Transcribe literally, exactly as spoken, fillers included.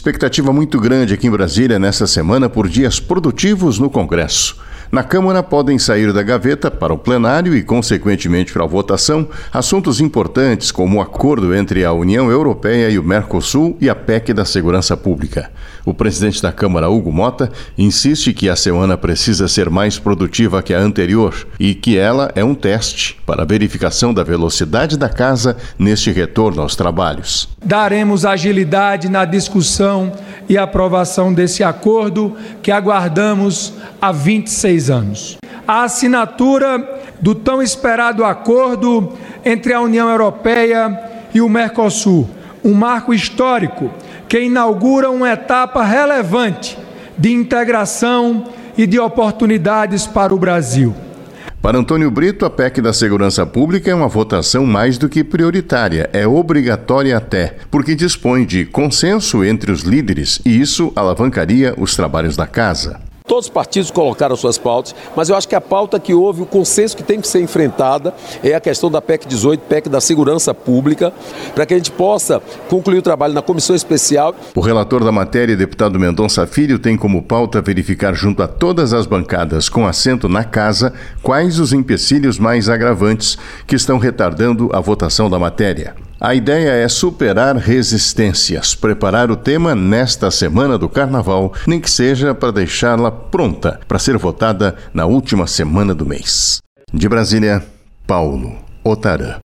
Expectativa muito grande aqui em Brasília nesta semana por dias produtivos no Congresso. Na Câmara podem sair da gaveta para o plenário e, consequentemente, para a votação, assuntos importantes como o acordo entre a União Europeia e o Mercosul e a P E C da Segurança Pública. O presidente da Câmara, Hugo Mota, insiste que a semana precisa ser mais produtiva que a anterior e que ela é um teste para a verificação da velocidade da Casa neste retorno aos trabalhos. Daremos agilidade na discussão e aprovação desse acordo que aguardamos há vinte e seis anos. A assinatura do tão esperado acordo entre a União Europeia e o Mercosul, um marco histórico que inaugura uma etapa relevante de integração e de oportunidades para o Brasil. Para Antônio Brito, a P E C da Segurança Pública é uma votação mais do que prioritária, é obrigatória até, porque dispõe de consenso entre os líderes e isso alavancaria os trabalhos da Casa. Todos os partidos colocaram suas pautas, mas eu acho que a pauta que houve, o consenso que tem que ser enfrentada é a questão da P E C dezoito, P E C da Segurança Pública, para que a gente possa concluir o trabalho na comissão especial. O relator da matéria, deputado Mendonça Filho, tem como pauta verificar junto a todas as bancadas com assento na Casa quais os empecilhos mais agravantes que estão retardando a votação da matéria. A ideia é superar resistências, preparar o tema nesta semana do Carnaval, nem que seja para deixá-la pronta para ser votada na última semana do mês. De Brasília, Paulo Otarã.